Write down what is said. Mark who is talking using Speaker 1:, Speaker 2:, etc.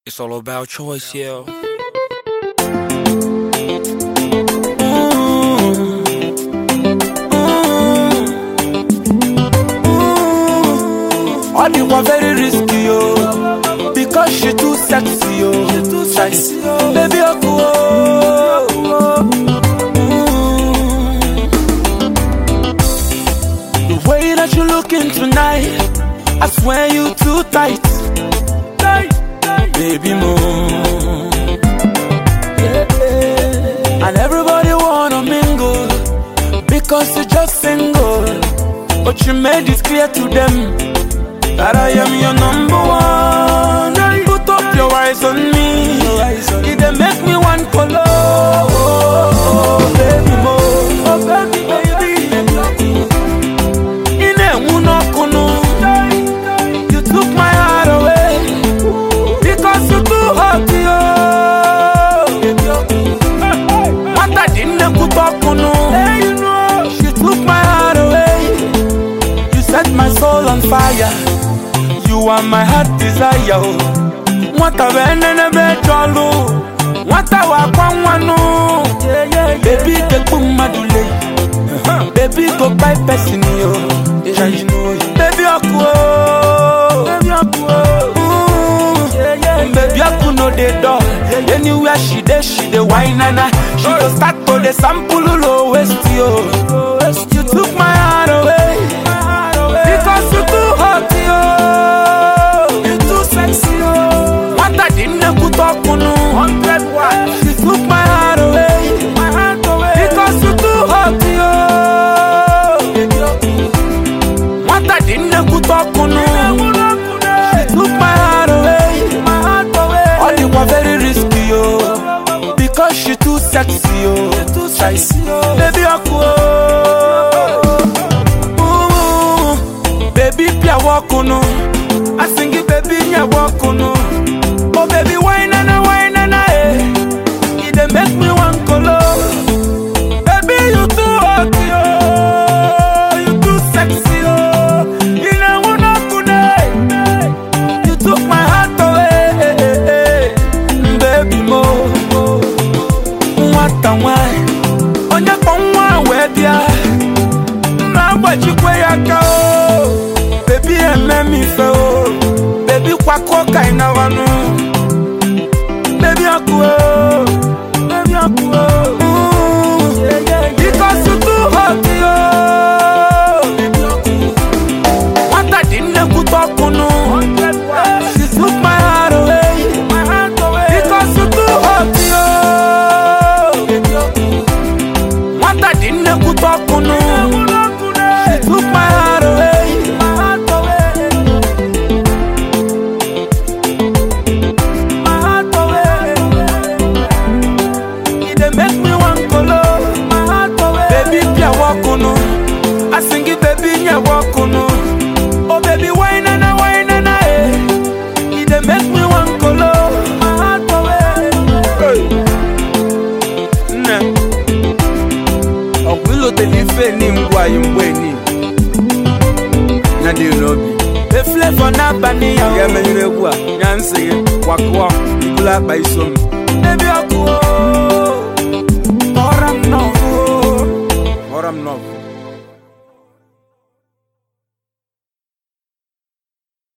Speaker 1: It's all about choice, yeah.
Speaker 2: All the one very risky, yo, because she too sexy, yo. Baby, the way that you looking tonight, I swear you too tight, baby, more. And everybody wanna mingle because you're just single, but you made it clear to them that I am your number one. Put up your eyes on me, it dey make me one color. Oh, baby, more, oh baby, baby. In a unokuno, you took my heart away because you too hot, yo. What I didn't put up on, she took my heart away. You set my soul on fire. You are my heart desire. What a venene betolo. What a wakwano. Baby, the kumadule. Baby, go by person yo. Baby, akuo. Baby, aku no de door. Anywhere she dey wine and she go start to the sample low waist yo. You took my heart away because you too hot yo. She took my heart away because you too hot, yo. What I didn't put up on, she took my heart away. All the one very risky, yo, because she too sexy, yo. Baby, baby, pia wakuno. I sing it, baby, ya wakuno. Oh, baby, wine and it make me one color. Baby, you too hot, yo. You too sexy, yo. You know what I'm gonna. You took my heart away, baby, more. What a wine on your phone, where they are. Now what you quay go, baby, and let me feel. Baby, kwako kaina wanu. Baby, akuo. Because you too hot, yo. What I didn't put up on, she took my heart away because you too hot, yo. What I didn't put up on, she took my heart away. I sing it, baby, ya wakuno. Oh, baby, wine and it make me one color. My heart away. Nah. Oh, we'll tell you fame why you winning. Now do you know me? The flavor na bani ya. Yeah, me yurewa. Yansi wakwa. Ikula by some. Baby, akuo. Or I'm not.